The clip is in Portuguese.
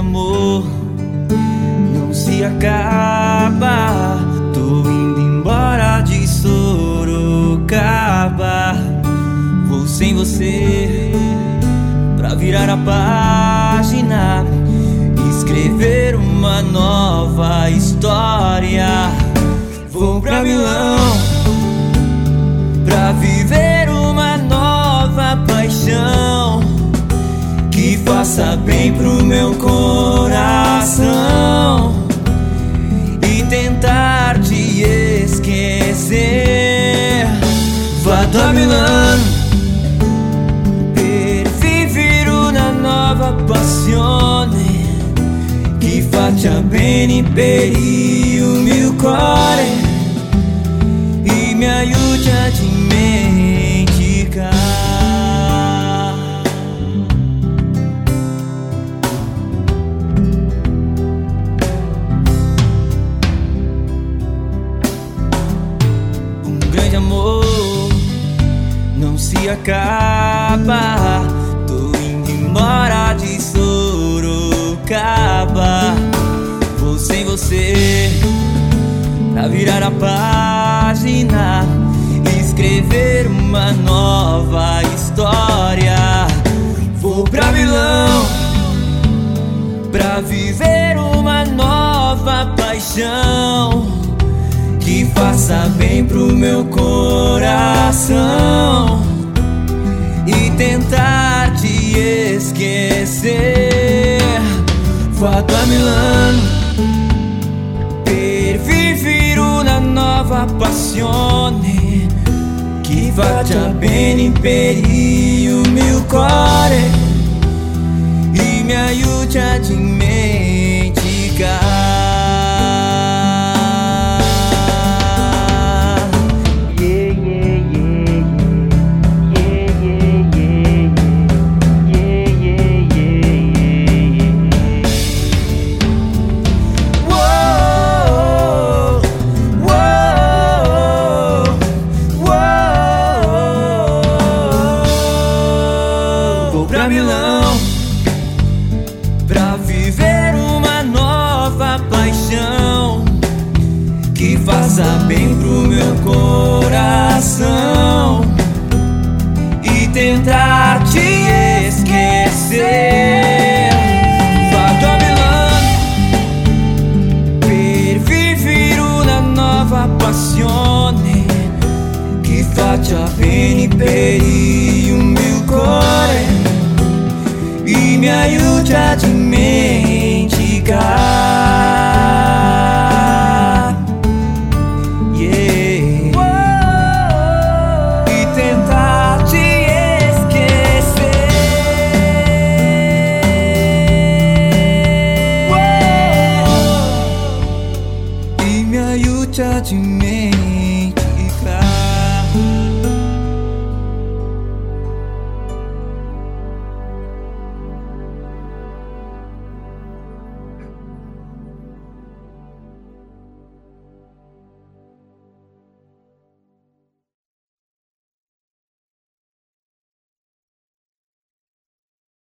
amor não se acaba. Tô indo embora de Sorocaba. Vou sem você pra virar a página, escrever uma nova história. Vou pra Milão pra viver uma nova paixão que faça bem pro meu coração e tentar te esquecer. Vado a Milano per vivere una nuova passione che faccia bene per il mio cuore e mi aiuti a dimenticare. Um grande amor não se acaba. Tô indo embora de Sorocaba. Vou sem você pra virar a página, escrever uma nova história. Vou pra Milão pra viver uma nova paixão que faça bem pro meu coração e tentar te esquecer. Vado a Milano per vivere una nuova passione che faccia bene per il mio cuore e mi aiuti a dimenticare. Pra Milão pra viver uma nova paixão que faça bem pro meu coração e tentar te esquecer. Vado a Milano per vivere una nuova passione che faccia bene per il mio cuore e mi aiuti a dimenticare.